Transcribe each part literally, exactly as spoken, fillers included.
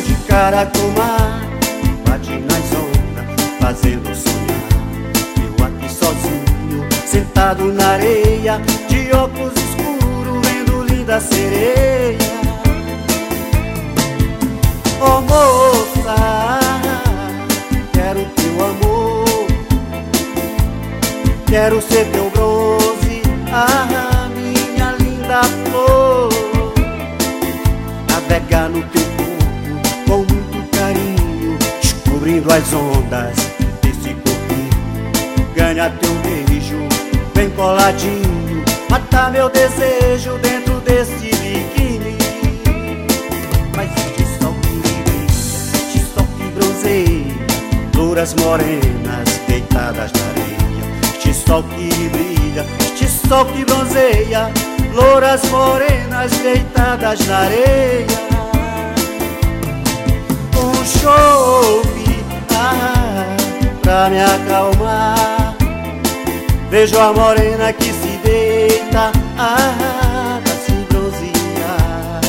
Tô de cara com o mar, bate nas ondas, fazendo sonhar. Eu aqui sozinho, sentado na areia, de óculos escuros, vendo linda sereia. Oh moça, quero teu amor, quero ser teu bronze, ah, minha linda flor. Navegar no teu corpo com muito carinho, descobrindo as ondas desse corpinho. Ganha teu beijo bem coladinho, matar meu desejo dentro desse biquíni. Mas este sol que brilha, este sol que bronzeia, louras morenas deitadas na areia. Este sol que brilha, este sol que bronzeia, louras morenas deitadas na areia. Um chope, ah, pra me acalmar. Vejo a morena que se deita, ah, pra se bronzear.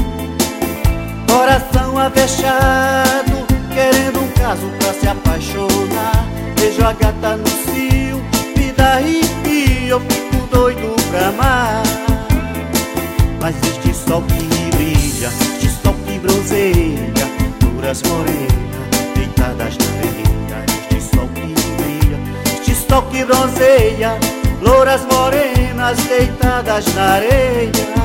Coração avexado, querendo um caso pra se apaixonar. Vejo a gata no cio, me dá arrepio, eu fico doido pra amar. Mas este sol que brilha, este sol que bronzeia, louras morenas deitadas na areia. Este sol que brilha, este sol que bronzeia, louras morenas deitadas na areia.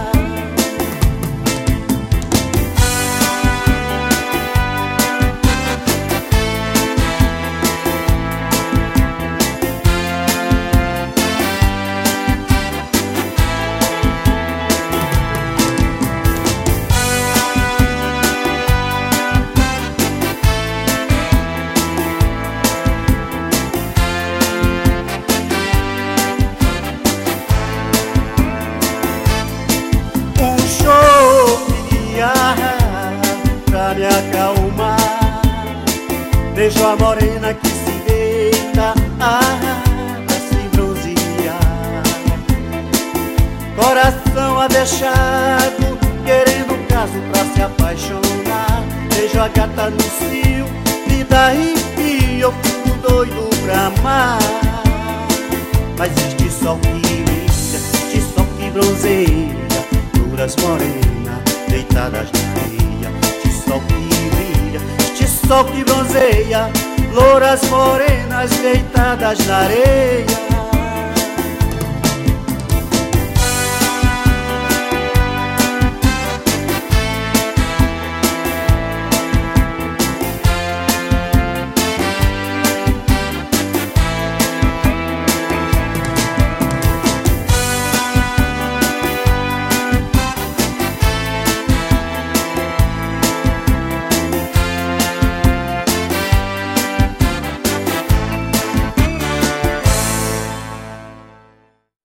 Pra me acalmar, vejo a morena que se deita, ah, pra se bronzear. Coração avexado, querendo um caso pra se apaixonar. Vejo a gata no cio, me dá arrepio, eu fico doido pra amar. Mas este sol que brilha, este sol que bronzeia, louras morenas deitadas na areia. Este sol que brilha, este sol que bronzeia, louras morenas deitadas na areia.